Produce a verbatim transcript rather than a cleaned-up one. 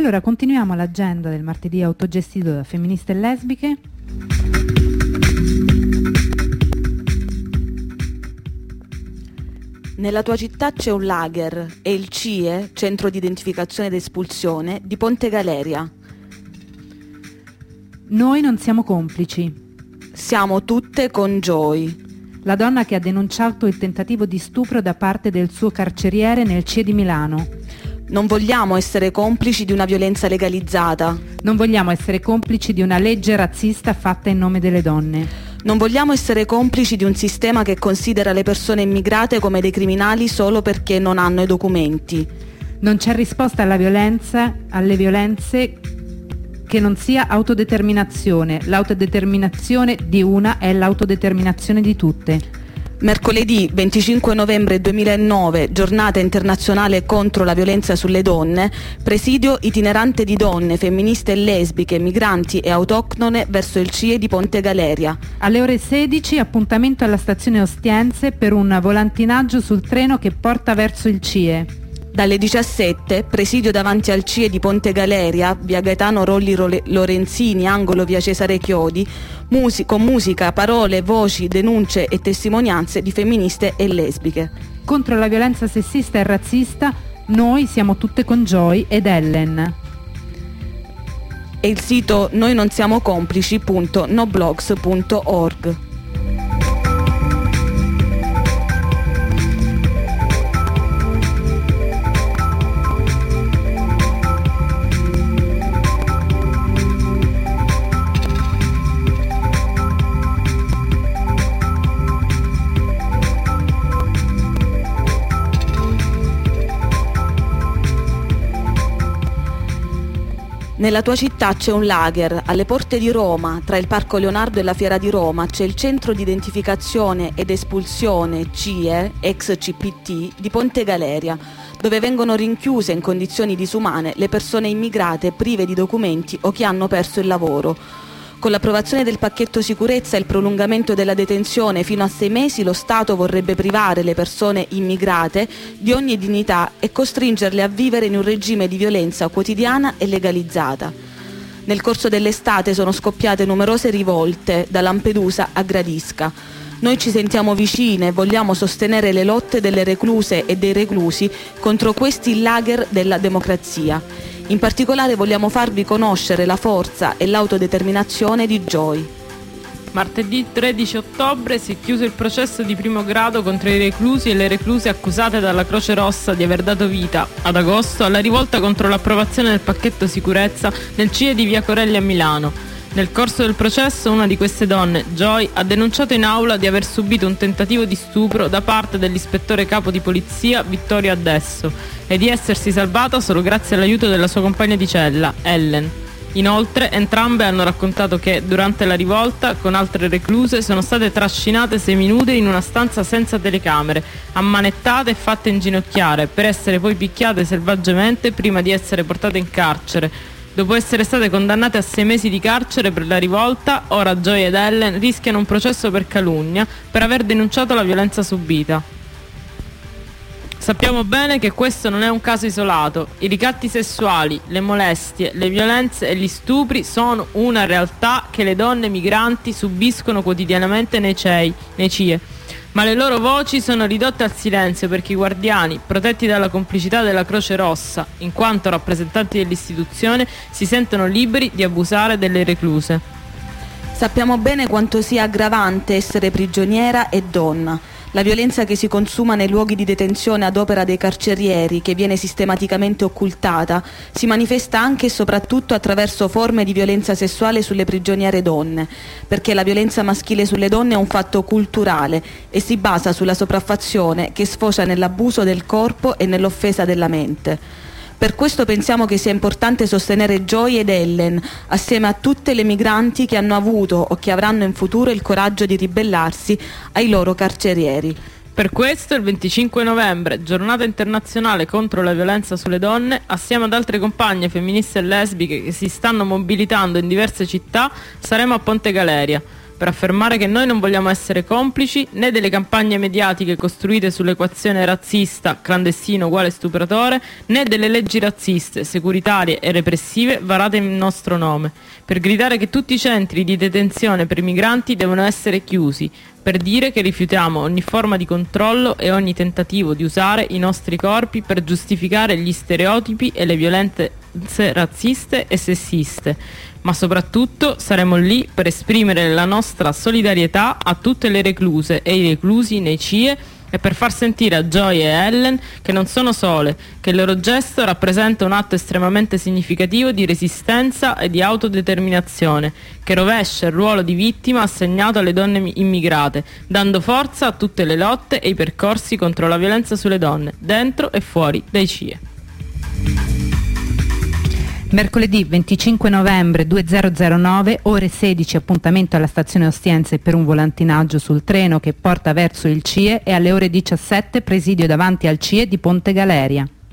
allora continuiamo l'agenda del martedì autogestito da femministe e lesbiche. Nella tua città c'è un lager e il C I E, Centro di Identificazione ed Espulsione, di Ponte Galeria. Noi non siamo complici. Siamo tutte con Joy, la donna che ha denunciato il tentativo di stupro da parte del suo carceriere nel C I E di Milano. Non vogliamo essere complici di una violenza legalizzata. Non vogliamo essere complici di una legge razzista fatta in nome delle donne. Non vogliamo essere complici di un sistema che considera le persone immigrate come dei criminali solo perché non hanno i documenti. Non c'è risposta alla violenza, alle violenze che non sia autodeterminazione. L'autodeterminazione di una è l'autodeterminazione di tutte. Mercoledì venticinque novembre duemilanove, giornata internazionale contro la violenza sulle donne, presidio itinerante di donne, femministe e lesbiche, migranti e autoctone verso il C I E di Ponte Galeria. Alle ore sedici appuntamento alla stazione Ostiense per un volantinaggio sul treno che porta verso il C I E. Dalle diciassette, presidio davanti al C I E di Ponte Galeria, via Gaetano Rolli Lorenzini, angolo via Cesare Chiodi, musi- con musica, parole, voci, denunce e testimonianze di femministe e lesbiche. Contro la violenza sessista e razzista, noi siamo tutte con Joy ed Ellen. E il sito noi non siamo complici punto noblogs punto org. Nella tua città c'è un lager, alle porte di Roma, tra il Parco Leonardo e la Fiera di Roma, c'è il Centro di Identificazione ed Espulsione C I E, ex C P T, di Ponte Galeria, dove vengono rinchiuse in condizioni disumane le persone immigrate prive di documenti o che hanno perso il lavoro. Con l'approvazione del pacchetto sicurezza e il prolungamento della detenzione fino a sei mesi, lo Stato vorrebbe privare le persone immigrate di ogni dignità e costringerle a vivere in un regime di violenza quotidiana e legalizzata. Nel corso dell'estate sono scoppiate numerose rivolte da Lampedusa a Gradisca. Noi ci sentiamo vicine e vogliamo sostenere le lotte delle recluse e dei reclusi contro questi lager della democrazia. In particolare vogliamo farvi conoscere la forza e l'autodeterminazione di Joy. Martedì tredici ottobre si è chiuso il processo di primo grado contro i reclusi e le recluse accusate dalla Croce Rossa di aver dato vita, ad agosto, alla rivolta contro l'approvazione del pacchetto sicurezza nel C I E di Via Corelli a Milano. Nel corso del processo una di queste donne, Joy, ha denunciato in aula di aver subito un tentativo di stupro da parte dell'ispettore capo di polizia Vittorio Addesso e di essersi salvata solo grazie all'aiuto della sua compagna di cella, Ellen. Inoltre, entrambe hanno raccontato che, durante la rivolta, con altre recluse, sono state trascinate seminude in una stanza senza telecamere, ammanettate e fatte inginocchiare, per essere poi picchiate selvaggiamente prima di essere portate in carcere. Dopo essere state condannate a sei mesi di carcere per la rivolta, ora Joy ed Ellen rischiano un processo per calunnia per aver denunciato la violenza subita. Sappiamo bene che questo non è un caso isolato. I ricatti sessuali, le molestie, le violenze e gli stupri sono una realtà che le donne migranti subiscono quotidianamente nei C E I, nei C I E. Ma le loro voci sono ridotte al silenzio perché i guardiani, protetti dalla complicità della Croce Rossa, in quanto rappresentanti dell'istituzione, si sentono liberi di abusare delle recluse. Sappiamo bene quanto sia aggravante essere prigioniera e donna. La violenza che si consuma nei luoghi di detenzione ad opera dei carcerieri, che viene sistematicamente occultata, si manifesta anche e soprattutto attraverso forme di violenza sessuale sulle prigioniere donne, perché la violenza maschile sulle donne è un fatto culturale e si basa sulla sopraffazione che sfocia nell'abuso del corpo e nell'offesa della mente. Per questo pensiamo che sia importante sostenere Joy ed Ellen, assieme a tutte le migranti che hanno avuto o che avranno in futuro il coraggio di ribellarsi ai loro carcerieri. Per questo il venticinque novembre, giornata internazionale contro la violenza sulle donne, assieme ad altre compagne femministe e lesbiche che si stanno mobilitando in diverse città, saremo a Ponte Galeria. per affermare che noi non vogliamo essere complici né delle campagne mediatiche costruite sull'equazione razzista clandestino uguale stupratore, né delle leggi razziste, securitarie e repressive varate in nostro nome, per gridare che tutti i centri di detenzione per i migranti devono essere chiusi, per dire che rifiutiamo ogni forma di controllo e ogni tentativo di usare i nostri corpi per giustificare gli stereotipi e le violenze razziste e sessiste, ma soprattutto saremo lì per esprimere la nostra solidarietà a tutte le recluse e i reclusi nei C I E e per far sentire a Joy e Ellen che non sono sole, che il loro gesto rappresenta un atto estremamente significativo di resistenza e di autodeterminazione, che rovescia il ruolo di vittima assegnato alle donne immigrate, dando forza a tutte le lotte e i percorsi contro la violenza sulle donne, dentro e fuori dai C I E. Mercoledì venticinque novembre duemilanove, ore sedici, appuntamento alla stazione Ostiense per un volantinaggio sul treno che porta verso il C I E, e alle ore diciassette presidio davanti al C I E di Ponte Galeria.